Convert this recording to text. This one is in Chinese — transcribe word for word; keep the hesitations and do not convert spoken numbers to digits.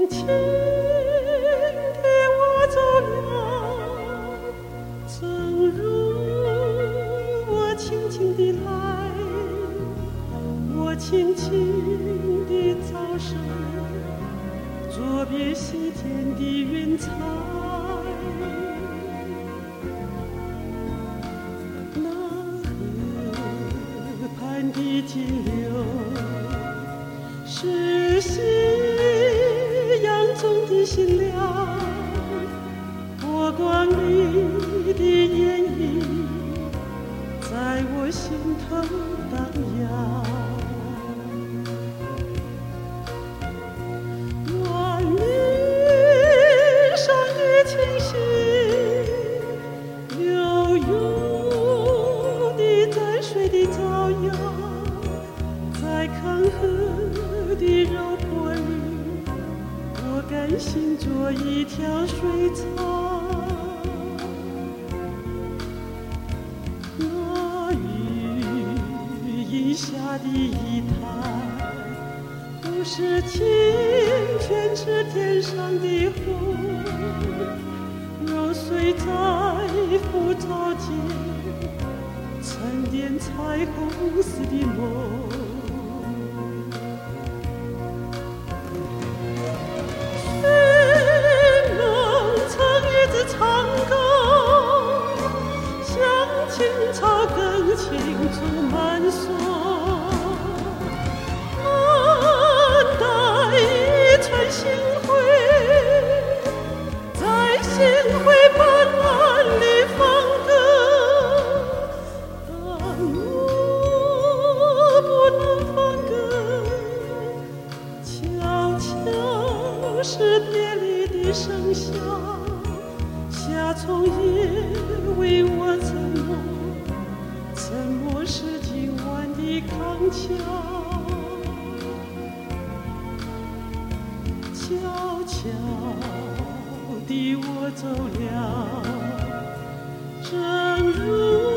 轻地我走了，正如我轻轻地来，我轻轻地走上作别西天的云彩。那河畔的金柳是夕阳中的新娘，波光里的烟雨在我心头荡漾。万里上的清溪悠悠地在水的招摇，在康河的柔波里，我甘心做一条水草。那雨荫下的一滩，不是清泉，是天上的虹，揉碎在浮藻间，沉淀彩虹似的梦。青草更青处满锁，安待一春星辉，在星辉斑斓里放歌，但我不能放歌，悄悄是别离的笙箫，夏虫也为我沉默，沉默是今晚的康桥，悄悄地我走了，正如